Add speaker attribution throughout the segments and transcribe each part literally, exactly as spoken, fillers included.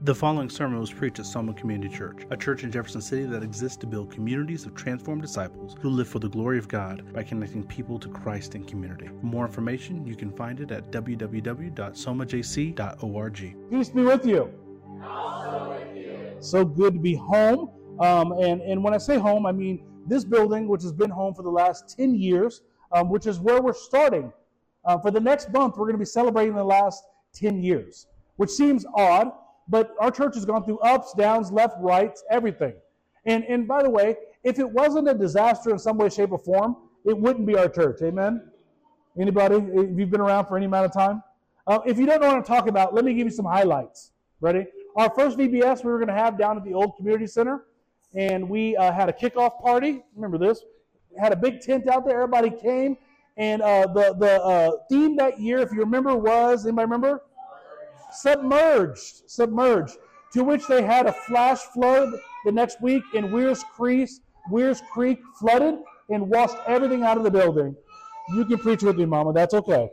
Speaker 1: The following sermon was preached at Soma Community Church, a church in Jefferson City that exists to build communities of transformed disciples who live for the glory of God by connecting people to Christ in community. For more information, you can find it at w w w dot soma j c dot org.
Speaker 2: Peace be with you.
Speaker 3: Also with you.
Speaker 2: So good to be home. Um, and, and when I say home, I mean this building, which has been home for the last ten years, um, which is where we're starting. Uh, for the next month, we're going to be celebrating the last ten years, which seems odd. But our church has gone through ups, downs, left, rights, everything. And and by the way, if it wasn't a disaster in some way, shape, or form, it wouldn't be our church. Amen? Anybody? If you've been around for any amount of time? Uh, if you don't know what I'm talking about, let me give you some highlights. Ready? Our first V B S we were going to have down at the old community center. And we uh, had a kickoff party. Remember this? We had a big tent out there. Everybody came. And uh, the, the uh, theme that year, if you remember, was, anybody remember? Submerged, submerged, to which they had a flash flood the next week, and Weirs Creek, Weirs Creek flooded and washed everything out of the building. You can preach with me, Mama. That's okay.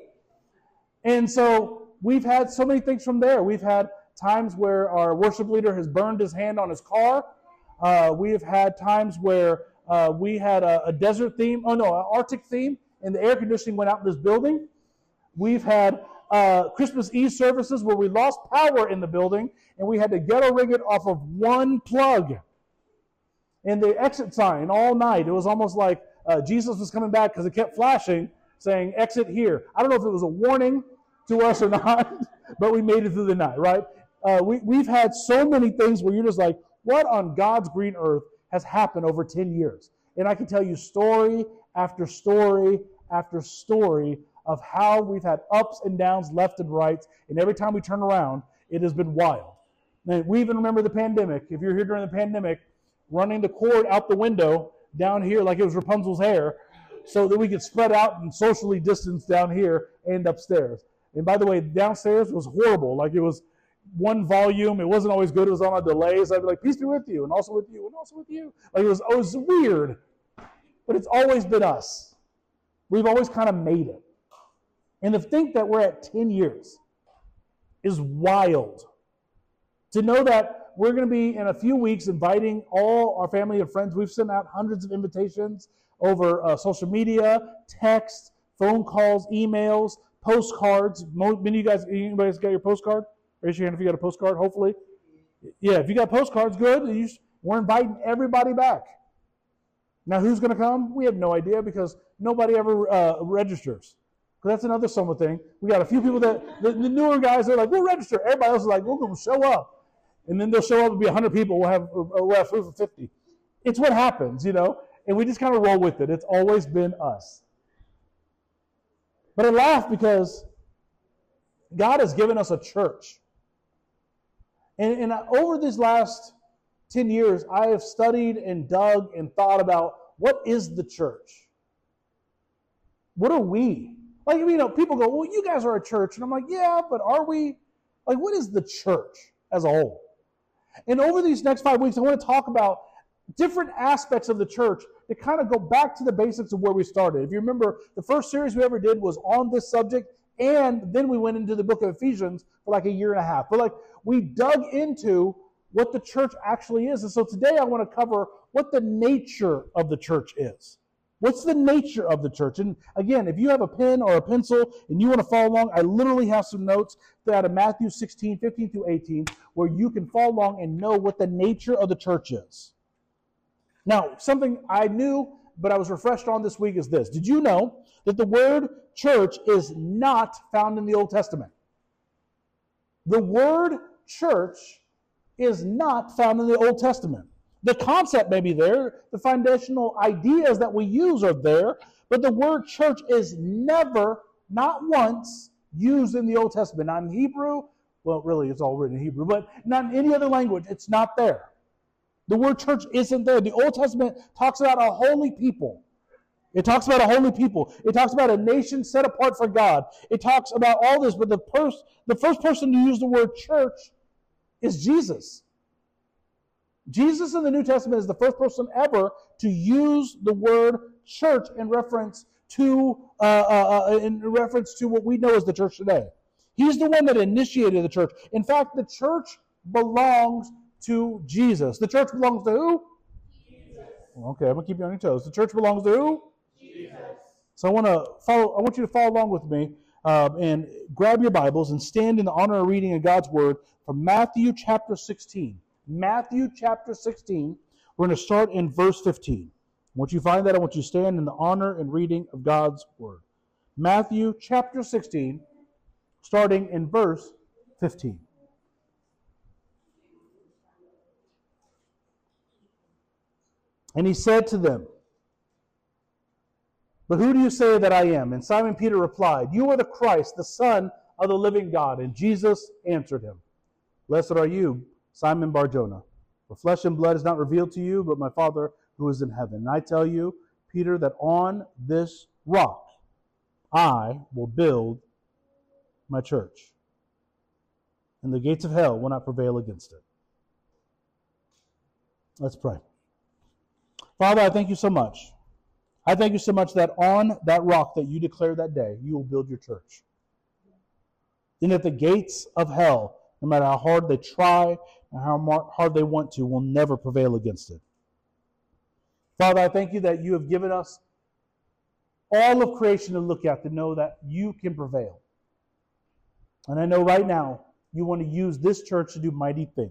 Speaker 2: And so we've had so many things from there. We've had times where our worship leader has burned his hand on his car. Uh, we have had times where uh, we had a, a desert theme, oh no, an Arctic theme, and the air conditioning went out in this building. We've had Uh, Christmas Eve services where we lost power in the building and we had to ghetto rig it off of one plug. And the exit sign all night, it was almost like uh, Jesus was coming back because it kept flashing saying exit here. I don't know if it was a warning to us or not, but we made it through the night, right? Uh, we, we've had so many things where you're just like, what on God's green earth has happened over ten years? And I can tell you story after story after story of how we've had ups and downs left and right, and every time we turn around, it has been wild. And we even remember the pandemic. If you're here during the pandemic, running the cord out the window down here like it was Rapunzel's hair so that we could spread out and socially distance down here and upstairs. And by the way, downstairs was horrible. Like it was one volume. It wasn't always good. It was on a delay. So I'd be like, peace be with you, and also with you, and also with you. Like it was, it was weird. But it's always been us. We've always kind of made it. And to think that we're at ten years is wild. To know that we're going to be in a few weeks inviting all our family and friends. We've sent out hundreds of invitations over uh, social media, text, phone calls, emails, postcards. Many of you guys, anybody's got your postcard? Raise your hand if you got a postcard, hopefully. Yeah, if you got postcards, good. You, we're inviting everybody back. Now, who's going to come? We have no idea because nobody ever uh, registers. That's another Soma thing. We got a few people that, the, the newer guys are like, we'll register. Everybody else is like, we're going to show up. And then they'll show up and be one hundred people. We'll have, we'll have food for fifty. It's what happens, you know. And we just kind of roll with it. It's always been us. But I laugh because God has given us a church. And, and over these last ten years, I have studied and dug and thought about what is the church? What are we? Like, you know, people go, well, you guys are a church. And I'm like, yeah, but are we? Like, what is the church as a whole? And over these next five weeks, I want to talk about different aspects of the church to kind of go back to the basics of where we started. If you remember, the first series we ever did was on this subject, and then we went into the book of Ephesians for like a year and a half. But like, we dug into what the church actually is. And so today I want to cover what the nature of the church is. What's the nature of the church? And again, if you have a pen or a pencil and you want to follow along, I literally have some notes out of Matthew sixteen, fifteen through eighteen, where you can follow along and know what the nature of the church is. Now, something I knew, but I was refreshed on this week is this. Did you know that the word church is not found in the Old Testament? The word church is not found in the Old Testament. The concept may be there, the foundational ideas that we use are there, but the word church is never, not once, used in the Old Testament. Not in Hebrew, well, really, it's all written in Hebrew, but not in any other language. It's not there. The word church isn't there. The Old Testament talks about a holy people. It talks about a holy people. It talks about a nation set apart for God. It talks about all this, but the, pers- the first person to use the word church is Jesus. Jesus in the New Testament is the first person ever to use the word church in reference to uh, uh, uh, in reference to what we know as the church today. He's the one that initiated the church. In fact, the church belongs to Jesus. The church belongs to who? Jesus. Okay, I'm going to keep you on your toes. The church belongs to who? Jesus. So I want to follow. I want you to follow along with me um, and grab your Bibles and stand in the honor of reading of God's Word from Matthew chapter sixteen. Matthew chapter sixteen. We're going to start in verse fifteen. Once you find that, I want you to stand in the honor and reading of God's Word. Matthew chapter sixteen, starting in verse fifteen. And he said to them, "But who do you say that I am?" And Simon Peter replied, "You are the Christ, the Son of the living God." And Jesus answered him, "Blessed are you, Simon Bar-Jonah, for flesh and blood is not revealed to you, but my Father who is in heaven. And I tell you, Peter, that on this rock I will build my church, and the gates of hell will not prevail against it." Let's pray. Father, I thank you so much. I thank you so much that on that rock that you declared that day, you will build your church. And that the gates of hell, no matter how hard they try and how hard they want to, will never prevail against it. Father, I thank you that you have given us all of creation to look at to know that you can prevail. And I know right now you want to use this church to do mighty things.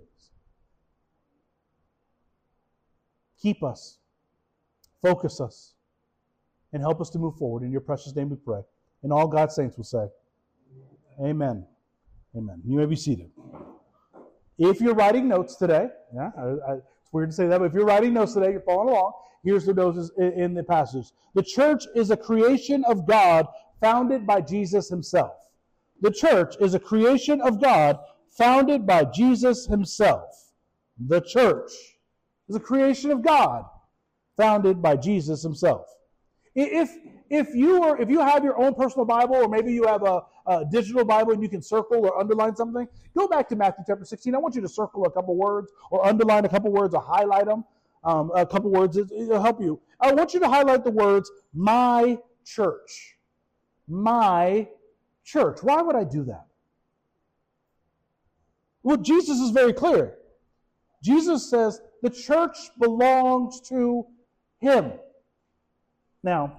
Speaker 2: Keep us, focus us, and help us to move forward. In your precious name we pray. And all God's saints will say, Amen. Amen. You may be seated. If you're writing notes today, yeah, I, I, it's weird to say that, but if you're writing notes today, you're following along, here's the notes in, in the passage. The church is a creation of God founded by Jesus himself. The church is a creation of God founded by Jesus himself. The church is a creation of God founded by Jesus himself. If if you are if you have your own personal Bible, or maybe you have a, a digital Bible and you can circle or underline something, go back to Matthew chapter sixteen. I want you to circle a couple words or underline a couple words or highlight them. Um, a couple words, it, it'll help you. I want you to highlight the words, my church. My church. Why would I do that? Well, Jesus is very clear. Jesus says the church belongs to him. Now,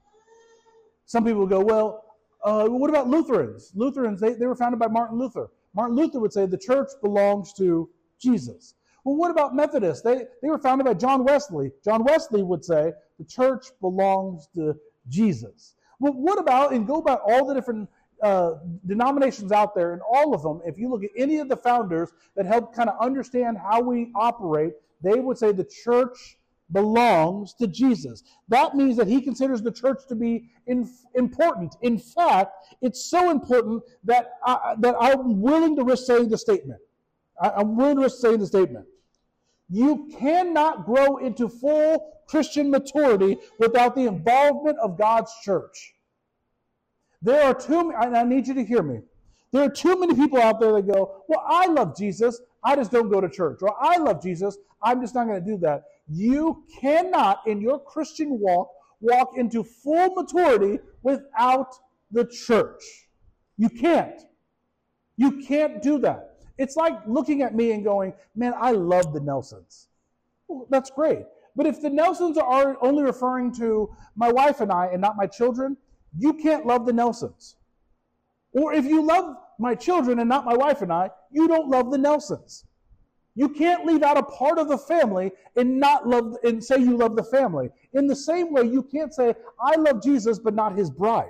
Speaker 2: some people go, well, uh, what about Lutherans? Lutherans, they, they were founded by Martin Luther. Martin Luther would say the church belongs to Jesus. Well, what about Methodists? They, they were founded by John Wesley. John Wesley would say the church belongs to Jesus. Well, what about, and go about all the different uh, denominations out there, and all of them, if you look at any of the founders that help kind of understand how we operate, they would say the church belongs to Jesus. That means that he considers the church to be in, important. In fact, it's so important that, I, that I'm willing to risk saying the statement. I, I'm willing to risk saying the statement. You cannot grow into full Christian maturity without the involvement of God's church. There are too, and I need you to hear me, there are too many people out there that go, well, I love Jesus, I just don't go to church. Or I love Jesus, I'm just not going to do that. You cannot, in your Christian walk, walk into full maturity without the church. You can't. You can't do that. It's like looking at me and going, man, I love the Nelsons. Well, that's great. But if the Nelsons are only referring to my wife and I and not my children, you can't love the Nelsons. Or if you love my children and not my wife and I, you don't love the Nelsons. You can't leave out a part of the family and not love and say you love the family. In the same way, you can't say, I love Jesus, but not his bride.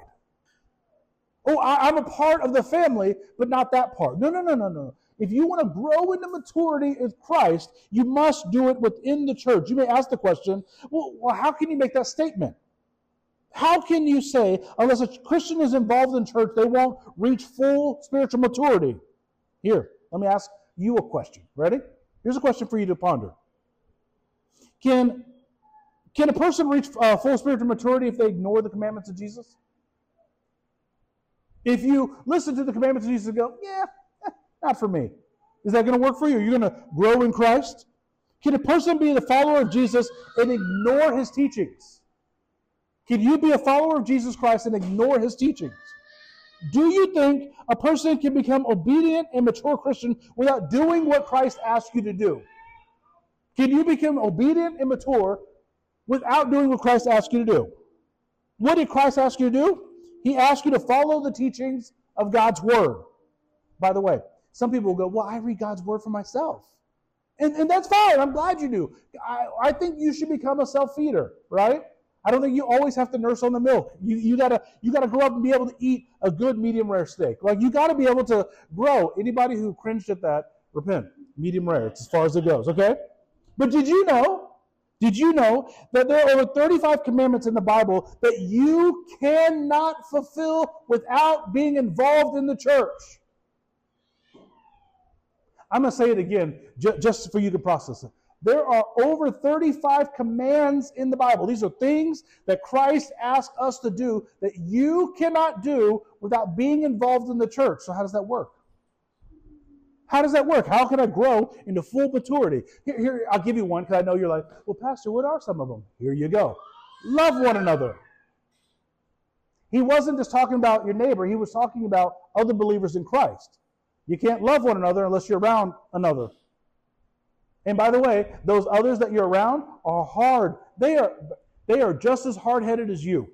Speaker 2: Oh, I, I'm a part of the family, but not that part. No, no, no, no, no. If you want to grow into maturity in Christ, you must do it within the church. You may ask the question, well, well how can you make that statement? How can you say, unless a Christian is involved in church, they won't reach full spiritual maturity? Here, let me ask you a question. Ready? Here's a question for you to ponder. Can, can a person reach uh, full spiritual maturity if they ignore the commandments of Jesus? If you listen to the commandments of Jesus and go, yeah, eh, not for me. Is that going to work for you? Are you going to grow in Christ? Can a person be the follower of Jesus and ignore his teachings? Can you be a follower of Jesus Christ and ignore his teachings? Do you think a person can become obedient and mature Christian without doing what Christ asked you to do? Can you become obedient and mature without doing what Christ asked you to do? What did Christ ask you to do? He asked you to follow the teachings of God's Word. By the way, some people will go, well, I read God's Word for myself. And, and that's fine. I'm glad you do. I, I think you should become a self-feeder, right? I don't think you always have to nurse on the milk. You, you gotta you gotta grow up and be able to eat a good medium rare steak. Like, you gotta be able to grow. Anybody who cringed at that, repent. Medium rare, it's as far as it goes, okay? But did you know, did you know that there are over thirty-five commandments in the Bible that you cannot fulfill without being involved in the church? I'm going to say it again ju- just for you to process it. There are over thirty-five commands in the Bible. These are things that Christ asked us to do that you cannot do without being involved in the church. So how does that work? How does that work? How can I grow into full maturity? Here, here I'll give you one because I know you're like, well, Pastor, what are some of them? Here you go. Love one another. He wasn't just talking about your neighbor. He was talking about other believers in Christ. You can't love one another unless you're around another. And by the way, those others that you're around are hard. They are, they are just as hard-headed as you.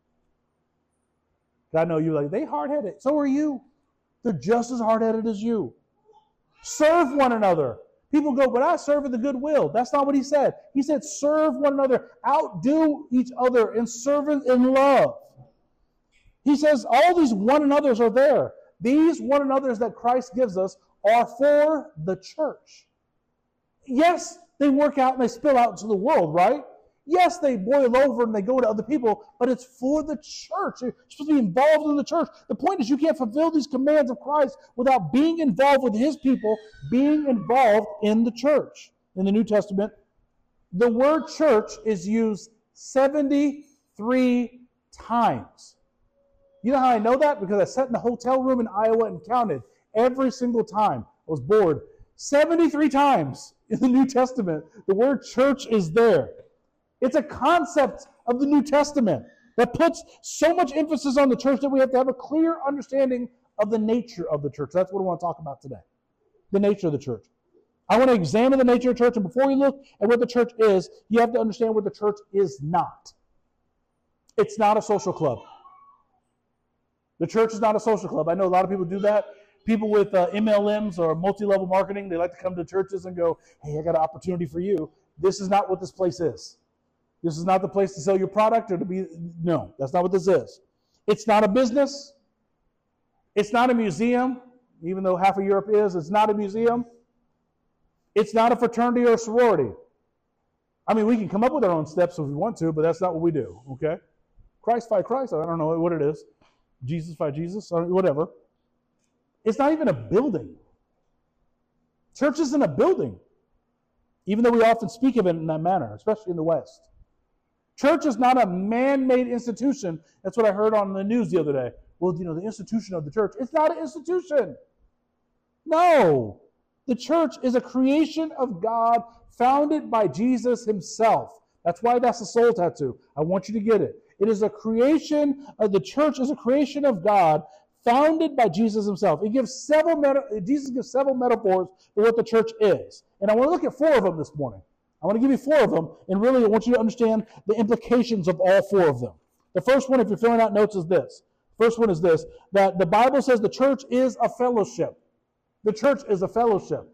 Speaker 2: I know you're like, they hard-headed. So are you. They're just as hard-headed as you. Serve one another. People go, but I serve with the goodwill. That's not what he said. He said, serve one another. Outdo each other in service and love. He says, all these one another's are there. These one another's that Christ gives us are for the church. Yes, they work out and they spill out into the world, right? Yes, they boil over and they go to other people, but it's for the church. You're supposed to be involved in the church. The point is, you can't fulfill these commands of Christ without being involved with his people, being involved in the church. In the New Testament, the word church is used seventy-three times. You know how I know that? Because I sat in a hotel room in Iowa and counted every single time. I was bored. seventy-three times in the New Testament, the word church is there. It's a concept of the New Testament that puts so much emphasis on the church that we have to have a clear understanding of the nature of the church. That's what I want to talk about today. The nature of the church. I want to examine the nature of the church, and before we look at what the church is, you have to understand what the church is not. It's not a social club. The church is not a social club. I know a lot of people do that. People with uh, M L Ms or multi-level marketing, they like to come to churches and go, hey, I got an opportunity for you. This is not what this place is. This is not the place to sell your product or to be, no, that's not what this is. It's not a business. It's not a museum, even though half of Europe is. It's not a museum. It's not a fraternity or a sorority. I mean, we can come up with our own steps if we want to, but that's not what we do, okay? Christ fight Christ, I don't know what it is. Jesus fight Jesus, or whatever. It's not even a building. Church isn't a building, even though we often speak of it in that manner, especially in the West. Church is not a man-made institution. That's what I heard on the news the other day. Well, you know, the institution of the church. It's not an institution. No. The church is a creation of God founded by Jesus himself. That's why that's a soul tattoo. I want you to get it. It is a creation, of the church is a creation of God founded by Jesus himself. It gives several meta- Jesus gives several metaphors for what the church is. And I want to look at four of them this morning. I want to give you four of them, and really I want you to understand the implications of all four of them. The first one, if you're filling out notes, is this. The first one is this, that the Bible says the church is a fellowship. The church is a fellowship.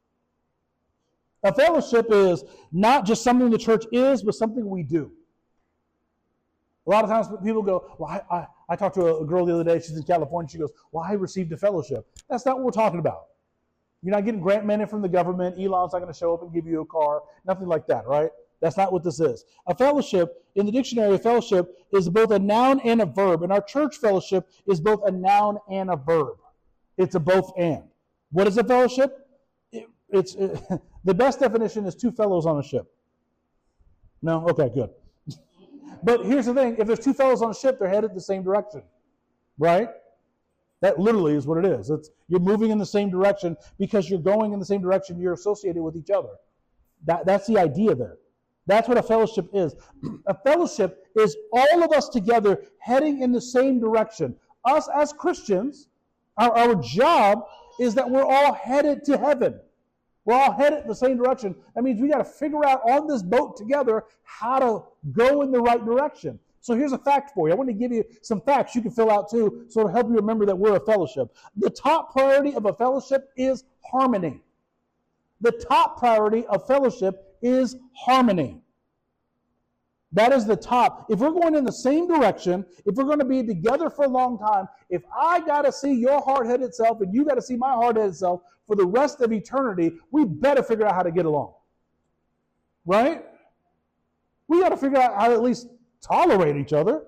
Speaker 2: A fellowship is not just something the church is, but something we do. A lot of times people go, well, I, I, I talked to a girl the other day, she's in California, she goes, well, I received a fellowship. That's not what we're talking about. You're not getting grant money from the government. Elon's not going to show up and give you a car. Nothing like that, right? That's not what this is. A fellowship, in the dictionary, a fellowship is both a noun and a verb. And our church fellowship is both a noun and a verb. It's a both and. What is a fellowship? It, it's it, the best definition is two fellows on a ship. No? Okay, good. But here's the thing. If there's two fellows on a ship, they're headed the same direction, right? That literally is what it is. It's, you're moving in the same direction because you're going in the same direction. You're associated with each other. That, that's the idea there. That's what a fellowship is. A fellowship is all of us together heading in the same direction. us as Christians, our, our job is that we're all headed to heaven. We're all headed in the same direction. That means we got to figure out on this boat together how to go in the right direction. So here's a fact for you. I want to give you some facts you can fill out too, so it'll help you remember that we're a fellowship. The top priority of a fellowship is harmony. The top priority of fellowship is harmony. That is the top. If we're going in the same direction, if we're going to be together for a long time, if I got to see your hard-headed self and you got to see my hard-headed self for the rest of eternity, we better figure out how to get along. Right? We got to figure out how to at least tolerate each other.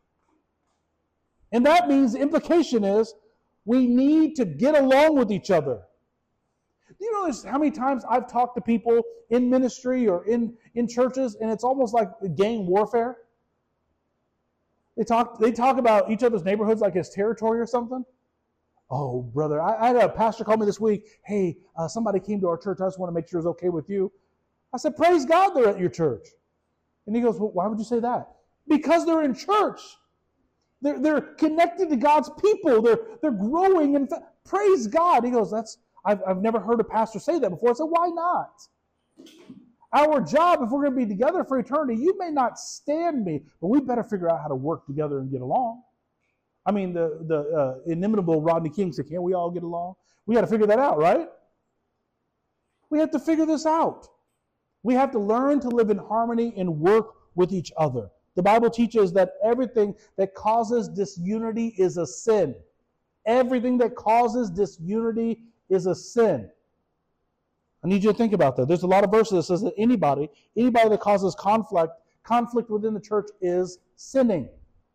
Speaker 2: And that means the implication is we need to get along with each other. Do you know how many times I've talked to people in ministry or in, in churches, and it's almost like gang warfare? They talk, they talk about each other's neighborhoods like it's territory or something. Oh, brother, I, I had a pastor call me this week. Hey, uh, somebody came to our church. I just want to make sure it's okay with you. I said, praise God they're at your church. And he goes, well, why would you say that? Because they're in church. They're, they're connected to God's people. They're, they're growing. And fa- praise God. He goes, that's I've, I've never heard a pastor say that before. I said, why not? Our job, if we're going to be together for eternity, you may not stand me, but we better figure out how to work together and get along. I mean, the, the uh, inimitable Rodney King said, can't we all get along? We got to figure that out, right? We have to figure this out. We have to learn to live in harmony and work with each other. The Bible teaches that everything that causes disunity is a sin. Everything that causes disunity is a sin. I need you to think about that. There's a lot of verses that says that anybody, anybody that causes conflict, conflict within the church is sinning.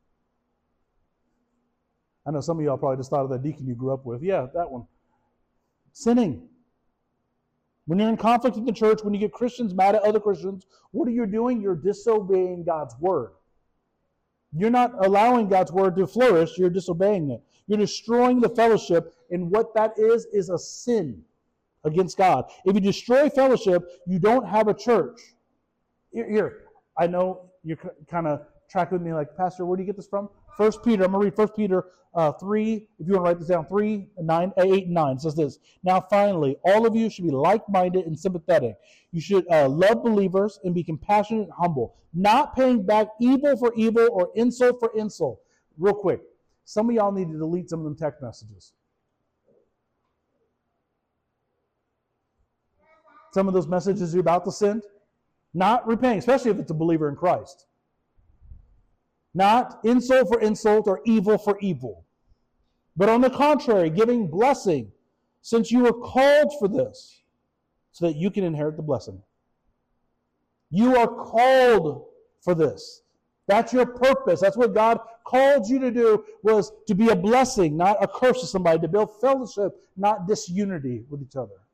Speaker 2: I know some of y'all probably just thought of that deacon you grew up with. Yeah, that one. Sinning. When you're in conflict in the church, when you get Christians mad at other Christians, what are you doing? You're disobeying God's word. You're not allowing God's word to flourish. You're disobeying it. You're destroying the fellowship, and what that is, is a sin against God. If you destroy fellowship, you don't have a church. Here, here I know you're kind of tracking with me like, Pastor, where do you get this from? First Peter, I'm going to read First Peter uh, three, if you want to write this down, three, nine, eight, and nine. It says this, now finally, all of you should be like-minded and sympathetic. You should uh, love believers and be compassionate and humble, not paying back evil for evil or insult for insult. Real quick, some of y'all need to delete some of them text messages. Some of those messages you're about to send, not repaying, especially if it's a believer in Christ. Not insult for insult or evil for evil. But on the contrary, giving blessing, since you were called for this, so that you can inherit the blessing. You are called for this. That's your purpose. That's what God called you to do, was to be a blessing, not a curse to somebody, to build fellowship, not disunity with each other.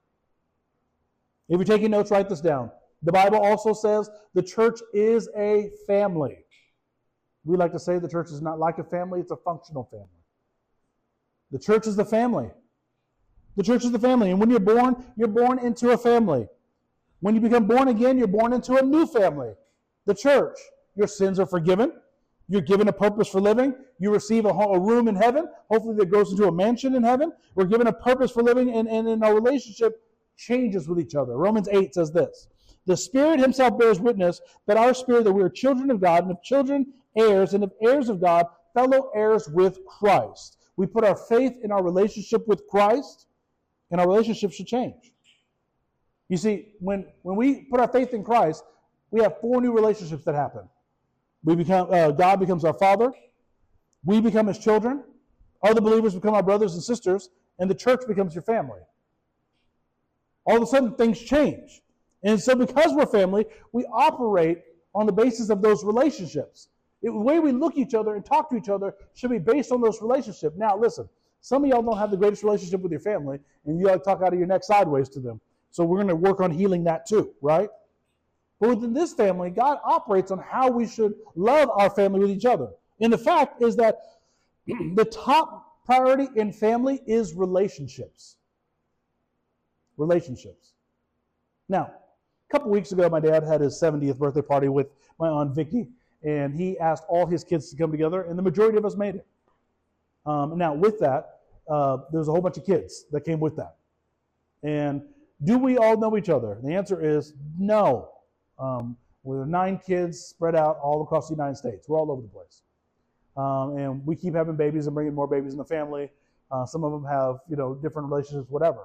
Speaker 2: If you're taking notes, write this down. The Bible also says the church is a family. We like to say the church is not like a family, it's a functional family. The church is the family. The church is the family. And when you're born, you're born into a family. When you become born again, you're born into a new family. The church. Your sins are forgiven. You're given a purpose for living. You receive a, a room in heaven. Hopefully that grows into a mansion in heaven. We're given a purpose for living, and, and in our relationship changes with each other. Romans eight says this, the Spirit himself bears witness that our spirit, that we are children of God, and if children, heirs, and if heirs of God, fellow heirs with Christ. We put our faith in our relationship with Christ, and our relationship should change. You see, when, when we put our faith in Christ, we have four new relationships that happen. We become uh, God becomes our Father. We become His children. Other believers become our brothers and sisters, and the church becomes your family. All of a sudden, things change. And so because we're family, we operate on the basis of those relationships. It, the way we look at each other and talk to each other should be based on those relationships. Now, listen, some of y'all don't have the greatest relationship with your family, and you like to talk out of your neck sideways to them. So we're going to work on healing that too, right? But within this family, God operates on how we should love our family with each other. And the fact is that the top priority in family is relationships. Relationships. Now, a couple weeks ago, my dad had his seventieth birthday party with my Aunt Vicky, and he asked all his kids to come together, and the majority of us made it. Um, now, with that, uh, there's a whole bunch of kids that came with that. And do we all know each other? The answer is no. Um, we're nine kids spread out all across the United States. We're all over the place. Um, and we keep having babies and bringing more babies in the family. Uh, some of them have, you know, different relationships, whatever.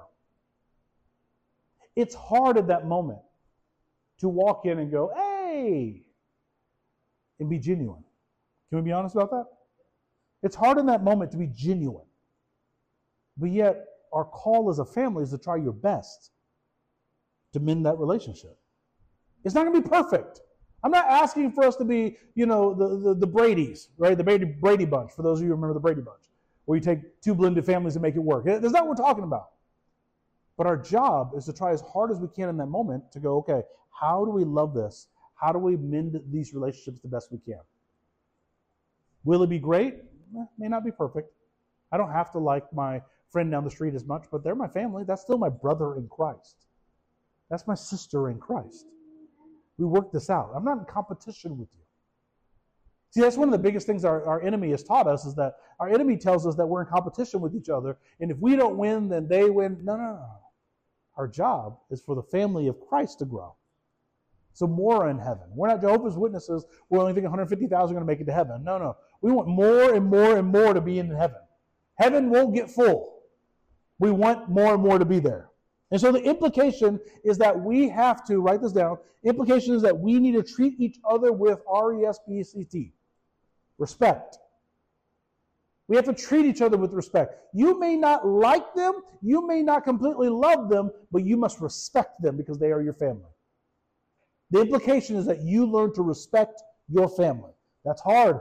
Speaker 2: It's hard at that moment to walk in and go, hey, and be genuine. Can we be honest about that? It's hard in that moment to be genuine. But yet, our call as a family is to try your best to mend that relationship. It's not going to be perfect. I'm not asking for us to be, you know, the, the, the Brady's, right? The Brady, Brady Bunch, for those of you who remember the Brady Bunch, where you take two blended families and make it work. That's not what we're talking about. But our job is to try as hard as we can in that moment to go, okay, how do we love this? How do we mend these relationships the best we can? Will it be great? Eh, may not be perfect. I don't have to like my friend down the street as much, but they're my family. That's still my brother in Christ. That's my sister in Christ. We work this out. I'm not in competition with you. See, that's one of the biggest things our, our enemy has taught us, is that our enemy tells us that we're in competition with each other, and if we don't win, then they win. No, no, no. Our job is for the family of Christ to grow. So more are in heaven. We're not Jehovah's Witnesses. We're only thinking one hundred fifty thousand are going to make it to heaven. No, no. We want more and more and more to be in heaven. Heaven won't get full. We want more and more to be there. And so the implication is that we have to, write this down, implication is that we need to treat each other with R E S P C T, respect. We have to treat each other with respect. You may not like them, you may not completely love them, but you must respect them because they are your family. The implication is that you learn to respect your family. That's hard.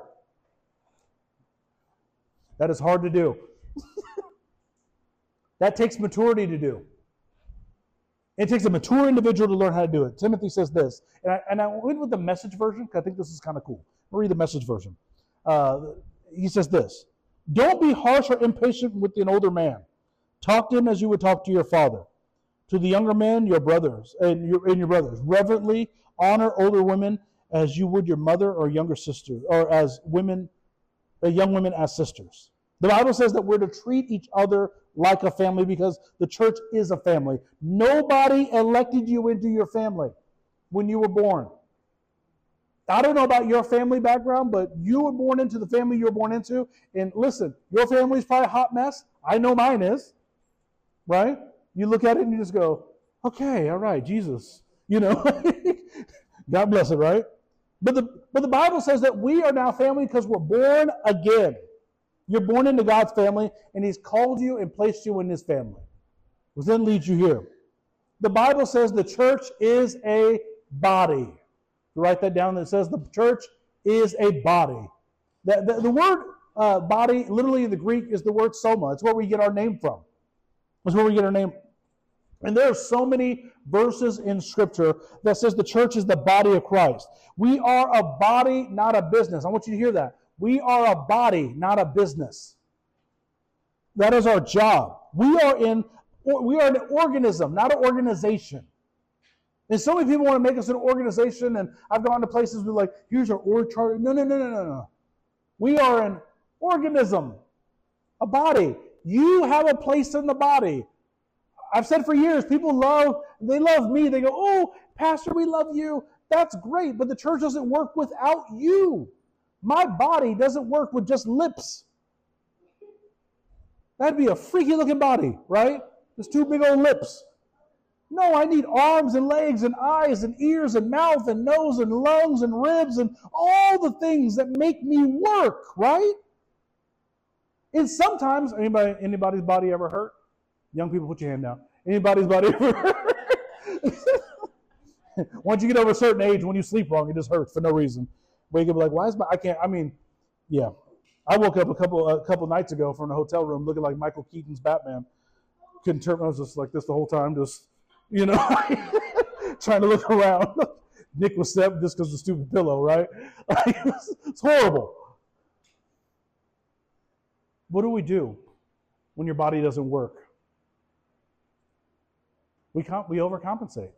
Speaker 2: That is hard to do. That takes maturity to do. It takes a mature individual to learn how to do it. Timothy says this, and I, and I went with the Message version because I think this is kind of cool. I'll read the Message version. Uh, he says this, don't be harsh or impatient with an older man. Talk to him as you would talk to your father. To the younger men, your brothers, and your, and your brothers. Reverently honor older women as you would your mother or younger sister, or as women, uh, young women as sisters. The Bible says that we're to treat each other like a family because the church is a family. Nobody elected you into your family when you were born. I don't know about your family background, but you were born into the family you were born into. And listen, your family's probably a hot mess. I know mine is, right? You look at it and you just go, okay, all right, Jesus, you know, God bless it, right? But the, but the Bible says that we are now family because we're born again. You're born into God's family, and He's called you and placed you in His family, which then leads you here. The Bible says the church is a body. You write that down. It says the church is a body. The, the, the word uh, body, literally in the Greek, is the word soma. It's where we get our name from. It's where we get our name. And there are so many verses in Scripture that says the church is the body of Christ. We are a body, not a business. I want you to hear that. We are a body, not a business. That is our job. We are in, we are an organism, not an organization. And so many people want to make us an organization, and I've gone to places with like, here's our org chart. No, no, no, no, no, no. We are an organism, a body. You have a place in the body. I've said for years, people love, they love me. They go, oh, Pastor, we love you. That's great, but the church doesn't work without you. My body doesn't work with just lips. That'd be a freaky looking body, right? Just two big old lips. No, I need arms and legs and eyes and ears and mouth and nose and lungs and ribs and all the things that make me work, right? And sometimes, anybody, anybody's body ever hurt? Young people, put your hand down. Anybody's body ever hurt? Once you get over a certain age, when you sleep wrong, it just hurts for no reason. Wake up like, why is my, I can't, I mean, yeah. I woke up a couple a couple nights ago from a hotel room looking like Michael Keaton's Batman. Couldn't turn, I was just like this the whole time, just, you know, trying to look around. Nick was stepped just because of the stupid pillow, right? it's, it's horrible. What do we do when your body doesn't work? We comp- we overcompensate.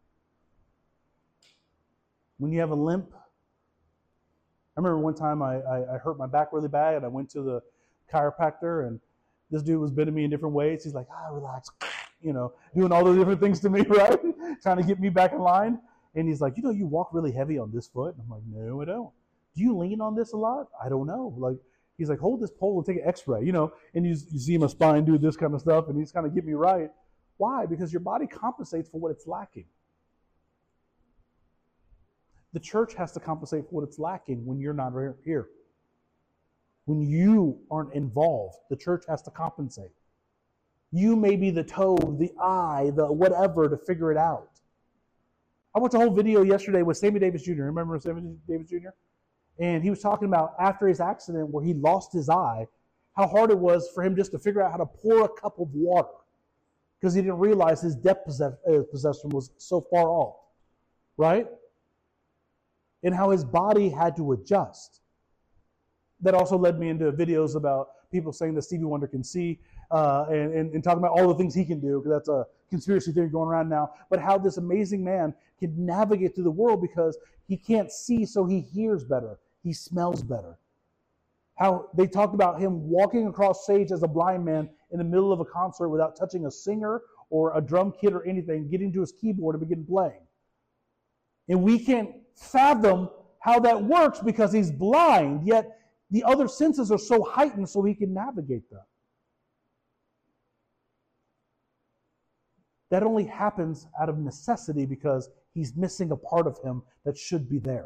Speaker 2: When you have a limp, I remember one time I, I, I hurt my back really bad, and I went to the chiropractor, and this dude was bending me in different ways. He's like, ah, relax, you know, doing all those different things to me, right? Trying to get me back in line. And he's like, you know, you walk really heavy on this foot. And I'm like, no, I don't. Do you lean on this a lot? I don't know. Like, he's like, hold this pole and take an x-ray, you know, and you, you see my spine do this kind of stuff, and he's kind of getting me right. Why? Because your body compensates for what it's lacking. The church has to compensate for what it's lacking when you're not here. When you aren't involved, the church has to compensate. You may be the toe, the eye, the whatever to figure it out. I watched a whole video yesterday with Sammy Davis Junior Remember Sammy Davis Junior? And he was talking about after his accident where he lost his eye, how hard it was for him just to figure out how to pour a cup of water because he didn't realize his depth perception was so far off, right? And how his body had to adjust. That also led me into videos about people saying that Stevie Wonder can see uh, and, and, and talking about all the things he can do, because that's a conspiracy theory going around now, but how this amazing man can navigate through the world because he can't see, so he hears better. He smells better. How they talked about him walking across stage as a blind man in the middle of a concert without touching a singer or a drum kit or anything, getting to his keyboard and begin playing. And we can't fathom how that works because he's blind, yet the other senses are so heightened so he can navigate them. That only happens out of necessity because he's missing a part of him that should be there.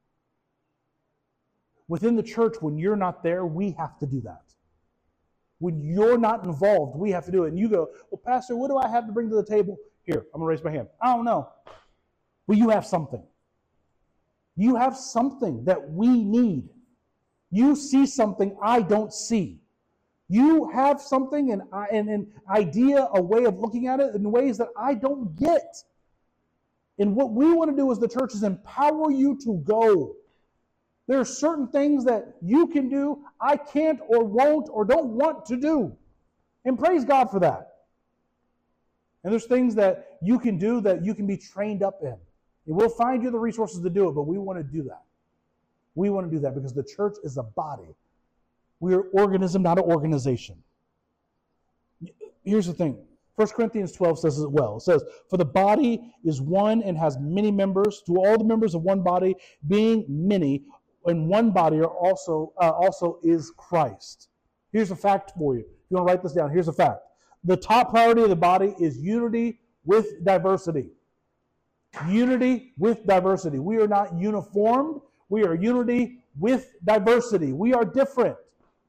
Speaker 2: Within the church, when you're not there, we have to do that. When you're not involved, we have to do it. And you go, well, Pastor, what do I have to bring to the table? Here, I'm going to raise my hand. I don't know. Well, you have something. You have something that we need. You see something I don't see. You have something, an, an, an idea, a way of looking at it in ways that I don't get. And what we want to do as the church is empower you to go. There are certain things that you can do, I can't or won't or don't want to do. And praise God for that. And there's things that you can do that you can be trained up in. And we'll find you the resources to do it, but we want to do that. We want to do that because the church is a body. We are organism, not an organization. Here's the thing. First Corinthians twelve says it well. It says, for the body is one and has many members. To all the members of one body, being many, in one body are also, uh, also is Christ. Here's a fact for you. If you want to write this down, here's a fact. The top priority of the body is unity with diversity. Unity with diversity. We are not uniformed. We are unity with diversity. We are different.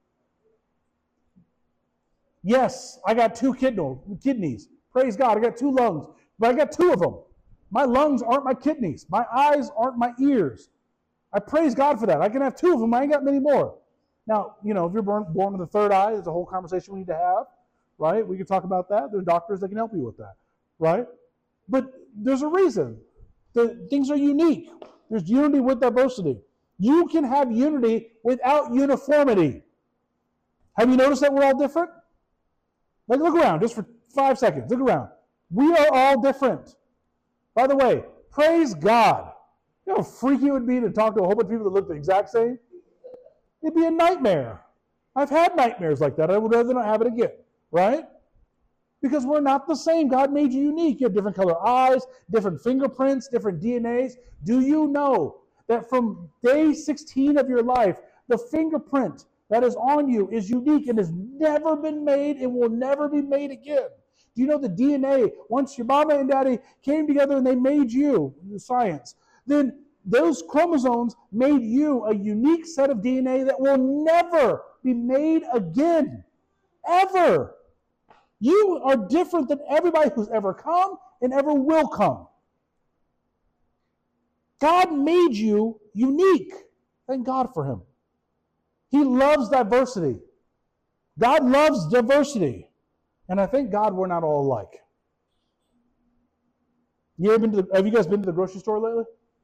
Speaker 2: Yes, I got two kidneys. Praise God, I got two lungs. But I got two of them. My lungs aren't my kidneys. My eyes aren't my ears. I praise God for that. I can have two of them. I ain't got many more. Now, you know, if you're born, born with a third eye, there's a whole conversation we need to have, right? We can talk about that. There are doctors that can help you with that, right? But there's a reason. The things are unique. There's unity with diversity. You can have unity without uniformity. Have you noticed that we're all different? Like, look around, just for five seconds. Look around. We are all different. By the way, praise God. You know how freaky it would be to talk to a whole bunch of people that look the exact same? It'd be a nightmare. I've had nightmares like that. I would rather not have it again, right? Because we're not the same. God made you unique. You have different color eyes, different fingerprints, different D N As. Do you know that from day sixteen of your life, the fingerprint that is on you is unique and has never been made and will never be made again? Do you know the D N A, once your mama and daddy came together and they made you, the science, then those chromosomes made you a unique set of D N A that will never be made again, ever. You are different than everybody who's ever come and ever will come. God made you unique. Thank God for him. He loves diversity. God loves diversity. And I thank God we're not all alike. You ever been to the, have you guys been to the grocery store lately?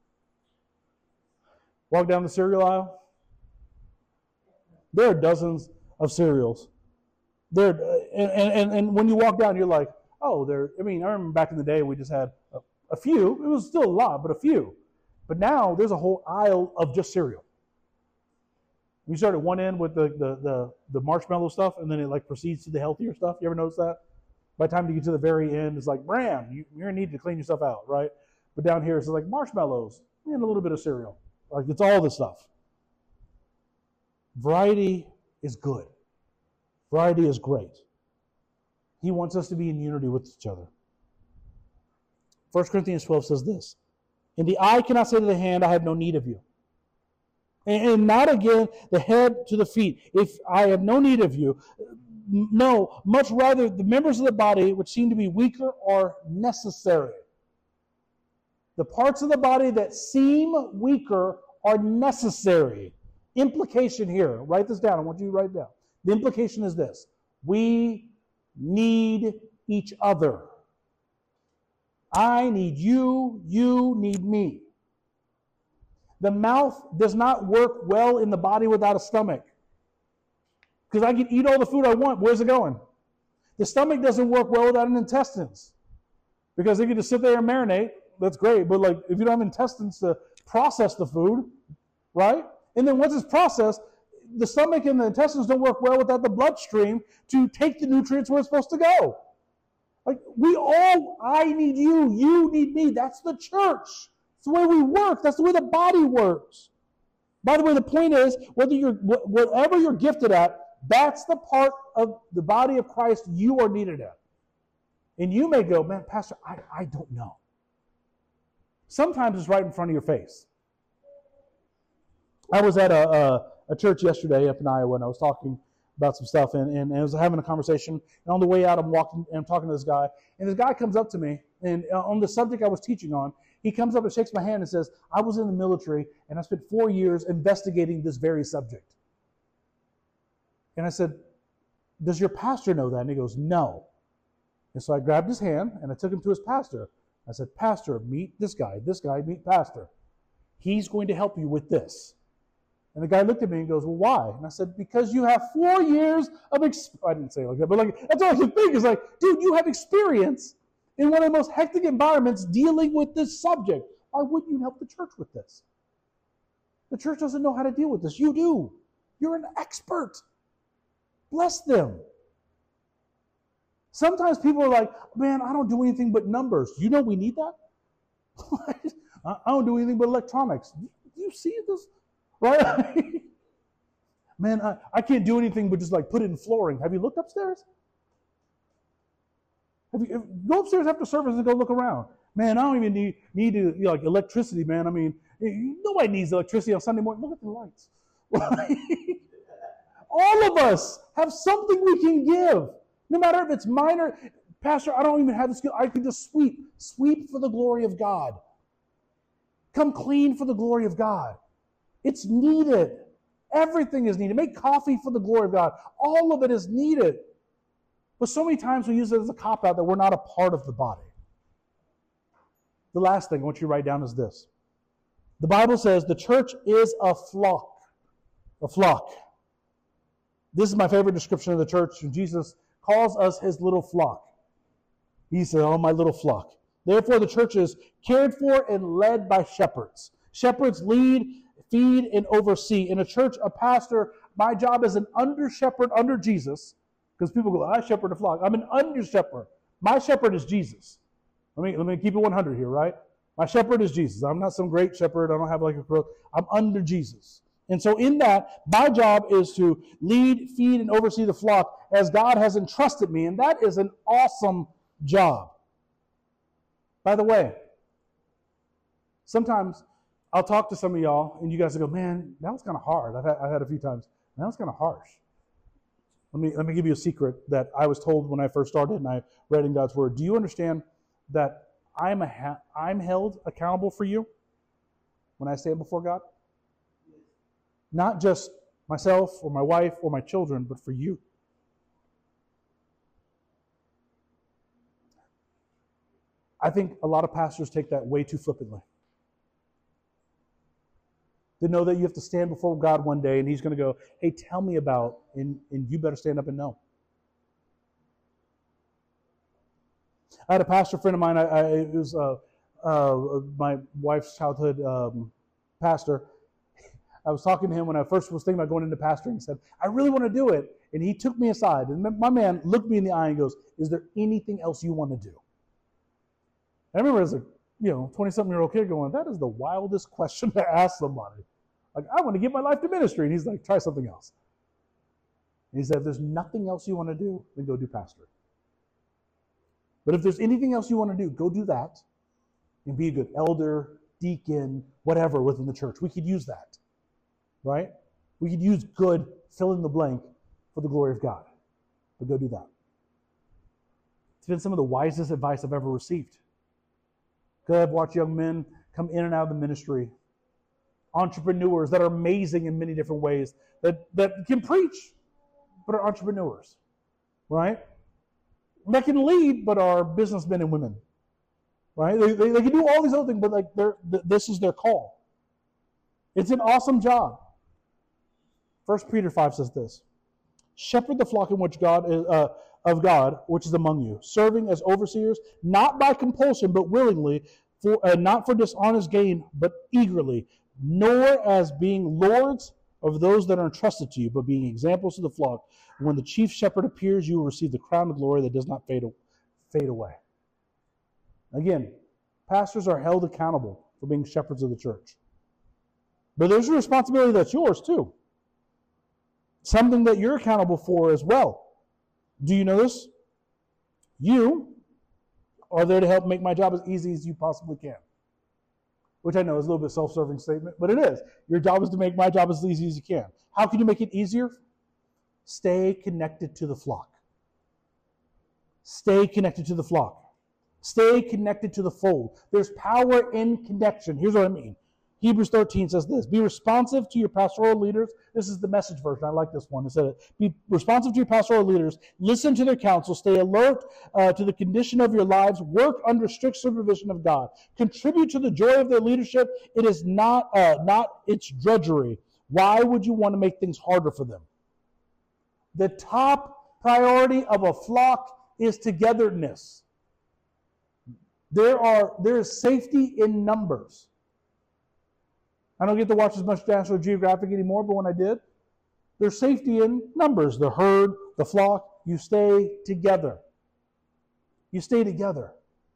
Speaker 2: Walk down the cereal aisle. There are dozens of cereals. There, and, and, and when you walk down, you're like, oh, there. I mean, I remember back in the day we just had a, a few. It was still a lot, but a few. But now there's a whole aisle of just cereal. We start at one end with the, the, the, the marshmallow stuff, and then it like proceeds to the healthier stuff. You ever notice that? By the time you get to the very end, it's like, bram, you, you're going to need to clean yourself out, right? But down here, it's like marshmallows and a little bit of cereal. Like, it's all this stuff. Variety is good. Variety is great. He wants us to be in unity with each other. First Corinthians twelve says this, and the eye cannot say to the hand, I have no need of you. And, and not again the head to the feet, if I have no need of you. No, much rather the members of the body which seem to be weaker are necessary. The parts of the body that seem weaker are necessary. Implication here, write this down. I want you to write it down. The implication is this. We need each other. I need you, you need me. The mouth does not work well in the body without a stomach. Because I can eat all the food I want. Where's it going? The stomach doesn't work well without an intestines. Because they can just sit there and marinate. That's great. But like if you don't have intestines to process the food, right? And then once it's processed, the stomach and the intestines don't work well without the bloodstream to take the nutrients where it's supposed to go. Like we all, I need you, you need me. That's the church. It's the way we work. That's the way the body works. By the way, the point is, whether you're whatever you're gifted at, that's the part of the body of Christ you are needed at. And you may go, man, Pastor, I, I don't know. Sometimes it's right in front of your face. I was at a, a, a church yesterday up in Iowa, and I was talking about some stuff, and, and, and I was having a conversation. And on the way out, I'm walking and I'm talking to this guy, and this guy comes up to me, and on the subject I was teaching on, he comes up and shakes my hand and says, I was in the military, and I spent four years investigating this very subject. And I said, does your pastor know that? And he goes, no. And so I grabbed his hand, and I took him to his pastor. I said, Pastor, meet this guy. This guy, meet Pastor. He's going to help you with this. And the guy looked at me and goes, well, why? And I said, because you have four years of experience. I didn't say it like that, but like that's all I could think is like, dude, you have experience in one of the most hectic environments dealing with this subject. Why wouldn't you help the church with this? The church doesn't know how to deal with this. You do. You're an expert. Bless them. Sometimes people are like, man, I don't do anything but numbers. You know we need that? I don't do anything but electronics. Do you see this? Right? Man, I, I can't do anything but just like put it in flooring. Have you looked upstairs? Have you, if, go upstairs after service and go look around. Man, I don't even need, need to, you know, like electricity, man. I mean, nobody needs electricity on Sunday morning. Look at the lights. All of us have something we can give. No matter if it's minor. Pastor, I don't even have the skill. I can just sweep. Sweep for the glory of God. Come clean for the glory of God. It's needed. Everything is needed. Make coffee for the glory of God. All of it is needed. But so many times we use it as a cop-out that we're not a part of the body. The last thing I want you to write down is this. The Bible says the church is a flock. A flock. This is my favorite description of the church. Jesus calls us his little flock. He said, oh, my little flock. Therefore, the church is cared for and led by shepherds. Shepherds lead, feed, and oversee. In a church, a pastor, my job is an under-shepherd under Jesus. Because people go, I shepherd a flock. I'm an under-shepherd. My shepherd is Jesus. Let me, let me keep it one hundred here, right? My shepherd is Jesus. I'm not some great shepherd. I don't have like a growth. I'm under Jesus. And so in that, my job is to lead, feed, and oversee the flock as God has entrusted me. And that is an awesome job. By the way, sometimes I'll talk to some of y'all, and you guys will go, man, that was kind of hard. I've had, I've had a few times. That was kind of harsh. Let me, let me give you a secret that I was told when I first started and I read in God's Word. Do you understand that I'm, a ha- I'm held accountable for you when I stand before God? Not just myself or my wife or my children, but for you. I think a lot of pastors take that way too flippantly. They know that you have to stand before God one day and he's going to go, hey, tell me about, and, and you better stand up and know. I had a pastor friend of mine, I, I, it was uh, uh, my wife's childhood um, pastor. I was talking to him when I first was thinking about going into pastoring. He said, I really want to do it. And he took me aside. And my man looked me in the eye and goes, is there anything else you want to do? And I remember as a you know, twenty-something-year-old kid going, that is the wildest question to ask somebody. Like, I want to give my life to ministry. And he's like, try something else. And he said, if there's nothing else you want to do, then go do pastoring. But if there's anything else you want to do, go do that and be a good elder, deacon, whatever within the church. We could use that, right? We could use good, fill in the blank for the glory of God. But go do that. It's been some of the wisest advice I've ever received. Because I've watched young men come in and out of the ministry, entrepreneurs that are amazing in many different ways, that, that can preach, but are entrepreneurs, right? That can lead, but are businessmen and women, right? They, they, they can do all these other things, but like they're, this is their call. It's an awesome job. First Peter five says this, shepherd the flock in which God is, uh, of God, which is among you, serving as overseers, not by compulsion, but willingly, for uh, not for dishonest gain, but eagerly, nor as being lords of those that are entrusted to you, but being examples to the flock. When the chief shepherd appears, you will receive the crown of glory that does not fade, fade away. Again, pastors are held accountable for being shepherds of the church. But there's a responsibility that's yours too. Something that you're accountable for as well. Do you know this? You are there to help make my job as easy as you possibly can. Which I know is a little bit self-serving statement, but it is. Your job is to make my job as easy as you can. How can you make it easier? Stay connected to the flock. Stay connected to the flock. Stay connected to the fold. There's power in connection. Here's what I mean. Hebrews thirteen says this, be responsive to your pastoral leaders. This is the Message version. I like this one. It said, be responsive to your pastoral leaders. Listen to their counsel. Stay alert uh, to the condition of your lives. Work under strict supervision of God. Contribute to the joy of their leadership. It is not, uh, not its drudgery. Why would you want to make things harder for them? The top priority of a flock is togetherness. There are there is safety in numbers. I don't get to watch as much National Geographic anymore, but when I did, there's safety in numbers. The herd, the flock, you stay together. You stay together.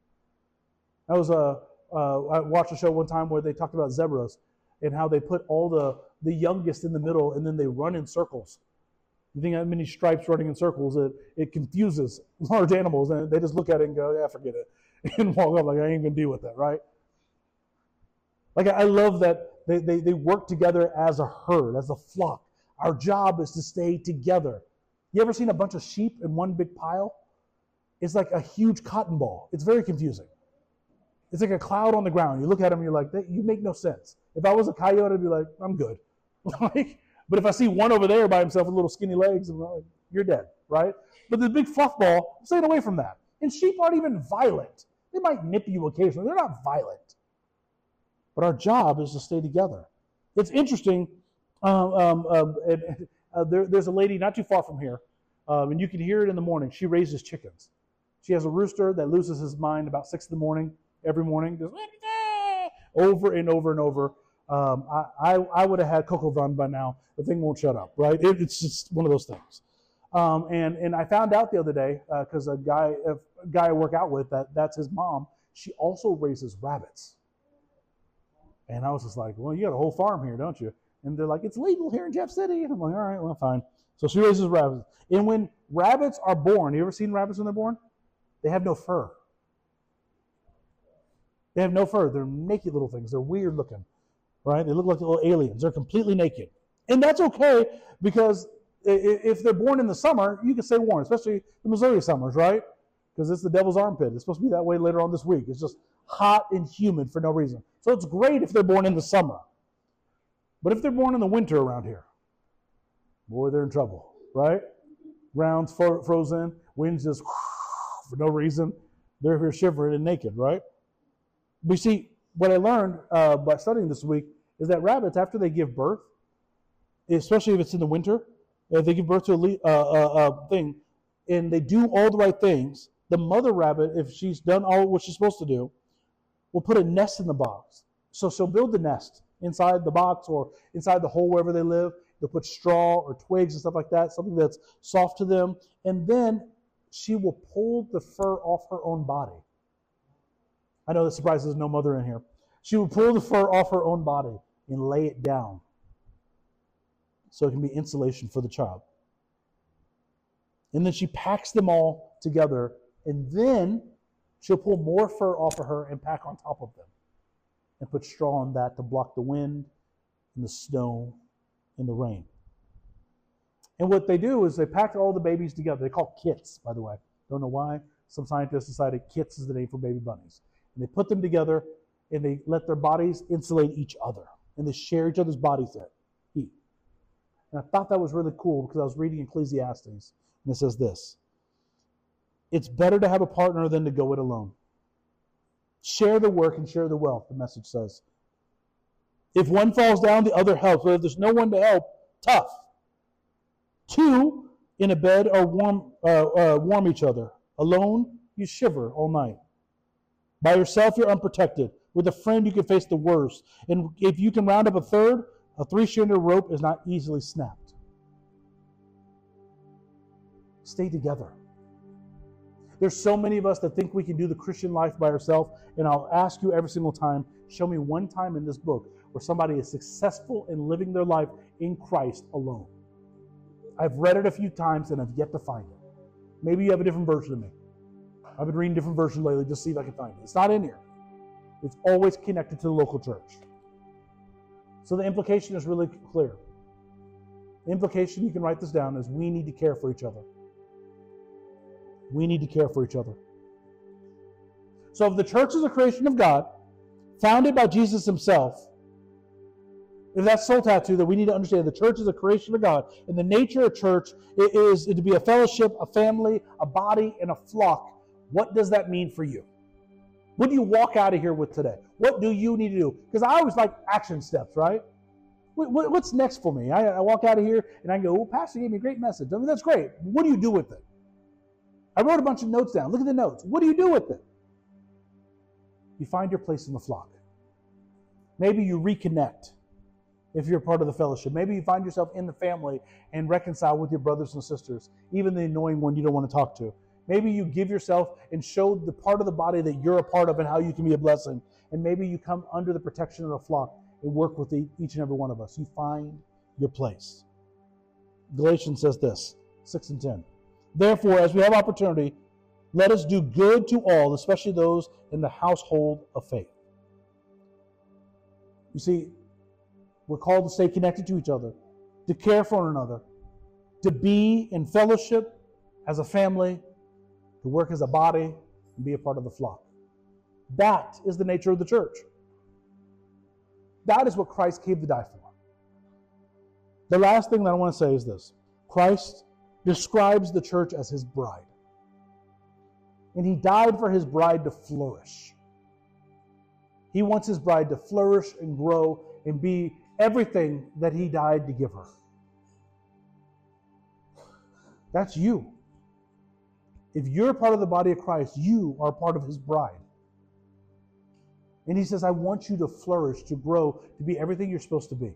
Speaker 2: I was a, uh, I watched a show one time where they talked about zebras and how they put all the, the youngest in the middle and then they run in circles. You think that many stripes running in circles, it, it confuses large animals, and they just look at it and go, yeah, forget it, and walk up like, I ain't going to deal with that, right? Like, I love that they, they, they work together as a herd, as a flock. Our job is to stay together. You ever seen a bunch of sheep in one big pile? It's like a huge cotton ball. It's very confusing. It's like a cloud on the ground. You look at them and you're like, you make no sense. If I was a coyote, I'd be like, I'm good. Like, but if I see one over there by himself with little skinny legs, I'm like, you're dead, right? But the big fluff ball, I'm staying away from that. And sheep aren't even violent. They might nip you occasionally. They're not violent. But our job is to stay together. It's interesting. Um, um, um, and, uh, there, there's a lady not too far from here, um, and you can hear it in the morning. She raises chickens. She has a rooster that loses his mind about six in the morning every morning, just over and over and over. Um, I, I, I would have had Coco Van by now. The thing won't shut up, right? It, it's just one of those things. Um, and and I found out the other day because uh, a guy a guy I work out with, that that's his mom. She also raises rabbits. And I was just like, well, you got a whole farm here, don't you? And they're like, it's legal here in Jeff City. And I'm like, all right, well, fine. So she raises rabbits. And when rabbits are born, you ever seen rabbits when they're born? They have no fur. They have no fur. They're naked little things. They're weird looking, right? They look like little aliens. They're completely naked. And that's okay, because if they're born in the summer, you can stay warm, especially the Missouri summers, right? Because it's the devil's armpit. It's supposed to be that way later on this week. It's just hot and humid for no reason. So it's great if they're born in the summer. But if they're born in the winter around here, boy, they're in trouble, right? Ground's fro- frozen, winds just for no reason. They're here shivering and naked, right? We see, what I learned uh, by studying this week is that rabbits, after they give birth, especially if it's in the winter, if they give birth to a le- uh, uh, uh, thing, and they do all the right things, the mother rabbit, if she's done all what she's supposed to do, will put a nest in the box. So she'll build the nest, inside the box or inside the hole wherever they live. They'll put straw or twigs and stuff like that, something that's soft to them. And then she will pull the fur off her own body. I know that surprises no mother in here. She will pull the fur off her own body and lay it down so it can be insulation for the child. And then she packs them all together, and then she'll pull more fur off of her and pack on top of them and put straw on that to block the wind and the snow and the rain. And what they do is they pack all the babies together. They call kits, by the way. Don't know why. Some scientists decided kits is the name for baby bunnies. And they put them together, and they let their bodies insulate each other. And they share each other's body heat. And I thought that was really cool because I was reading Ecclesiastes, and it says this: it's better to have a partner than to go it alone. Share the work and share the wealth, the message says. If one falls down, the other helps. But if there's no one to help, tough. Two in a bed are warm, uh, uh, warm each other. Alone, you shiver all night. By yourself, you're unprotected. With a friend, you can face the worst. And if you can round up a third, a three-stranded rope is not easily snapped. Stay together. There's so many of us that think we can do the Christian life by ourselves, and I'll ask you every single time, show me one time in this book where somebody is successful in living their life in Christ alone. I've read it a few times and I've yet to find it. Maybe you have a different version of me. I've been reading different versions lately just to see if I can find it. It's not in here. It's always connected to the local church. So the implication is really clear. The implication, you can write this down, is we need to care for each other. We need to care for each other. So if the church is a creation of God, founded by Jesus himself, if that's soul tattoo, that we need to understand the church is a creation of God, and the nature of church is to be a fellowship, a family, a body, and a flock. What does that mean for you? What do you walk out of here with today? What do you need to do? Because I always like action steps, right? What's next for me? I walk out of here and I go, oh, Pastor gave me a great message. I mean, that's great. What do you do with it? I wrote a bunch of notes down. Look at the notes. What do you do with it? You find your place in the flock. Maybe you reconnect if you're part of the fellowship. Maybe you find yourself in the family and reconcile with your brothers and sisters, even the annoying one you don't want to talk to. Maybe you give yourself and show the part of the body that you're a part of and how you can be a blessing. And maybe you come under the protection of the flock and work with each and every one of us. You find your place. Galatians says this, six and ten. Therefore, as we have opportunity, let us do good to all, especially those in the household of faith. You see, we're called to stay connected to each other, to care for one another, to be in fellowship as a family, to work as a body, and be a part of the flock. That is the nature of the church. That is what Christ came to die for. The last thing that I want to say is this. Christ describes the church as his bride. And he died for his bride to flourish. He wants his bride to flourish and grow and be everything that he died to give her. That's you. If you're part of the body of Christ, you are part of his bride. And he says, I want you to flourish, to grow, to be everything you're supposed to be.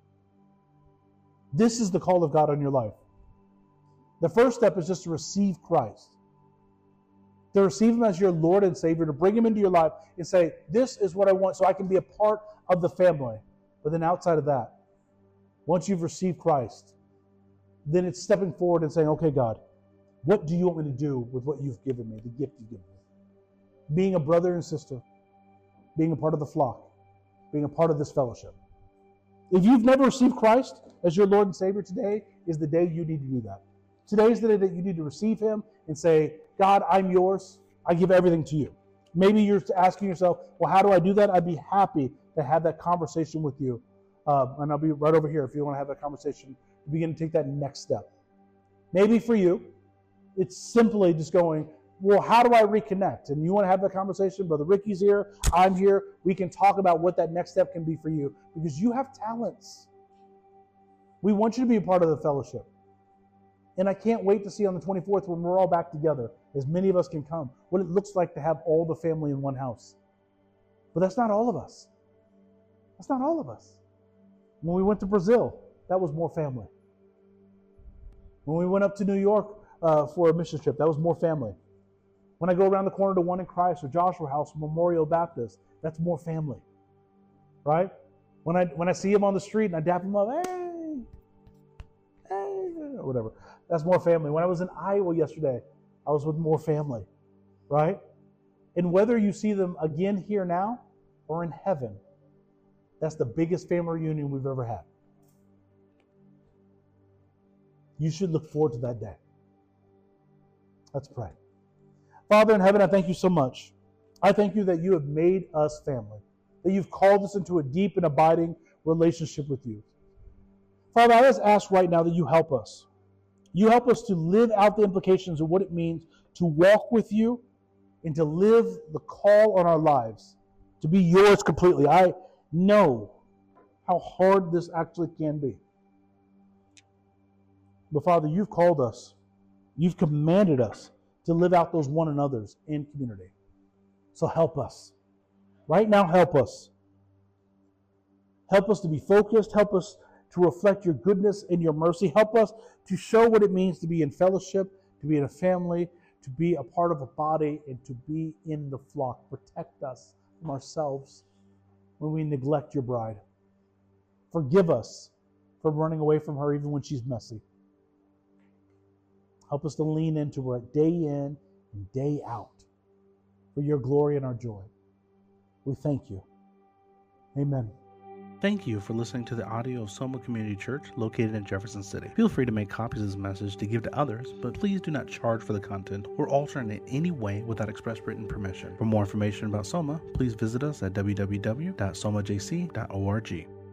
Speaker 2: This is the call of God on your life. The first step is just to receive Christ. To receive him as your Lord and Savior, to bring him into your life and say, this is what I want so I can be a part of the family. But then outside of that, once you've received Christ, then it's stepping forward and saying, okay, God, what do you want me to do with what you've given me, the gift you've given me? Being a brother and sister, being a part of the flock, being a part of this fellowship. If you've never received Christ as your Lord and Savior, today is the day you need to do that. Today is the day that you need to receive him and say, God, I'm yours. I give everything to you. Maybe you're asking yourself, well, how do I do that? I'd be happy to have that conversation with you. Uh, and I'll be right over here if you want to have that conversation. Begin to take that next step. Maybe for you, it's simply just going, well, how do I reconnect? And you want to have that conversation? Brother Ricky's here. I'm here. We can talk about what that next step can be for you because you have talents. We want you to be a part of the fellowship. And I can't wait to see on the twenty-fourth when we're all back together, as many of us can come, what it looks like to have all the family in one house. But that's not all of us. That's not all of us. When we went to Brazil, that was more family. When we went up to New York uh, for a mission trip, that was more family. When I go around the corner to One in Christ or Joshua House, Memorial Baptist, that's more family, right? When I when I see him on the street and I dap him up, hey, hey, or whatever, that's more family. When I was in Iowa yesterday, I was with more family, right? And whether you see them again here now or in heaven, that's the biggest family reunion we've ever had. You should look forward to that day. Let's pray. Father in heaven, I thank you so much. I thank you that you have made us family, that you've called us into a deep and abiding relationship with you. Father, I just ask right now that you help us. You help us to live out the implications of what it means to walk with you and to live the call on our lives, to be yours completely. I know how hard this actually can be. But Father, you've called us. You've commanded us to live out those one another's in community. So help us. Right now, help us. Help us to be focused. Help us to reflect your goodness and your mercy. Help us to show what it means to be in fellowship, to be in a family, to be a part of a body, and to be in the flock. Protect us from ourselves when we neglect your bride. Forgive us for running away from her even when she's messy. Help us to lean into her day in and day out for your glory and our joy. We thank you. Amen.
Speaker 1: Thank you for listening to the audio of Soma Community Church located in Jefferson City. Feel free to make copies of this message to give to others, but please do not charge for the content or alter it in any way without express written permission. For more information about Soma, please visit us at w w w dot soma j c dot org.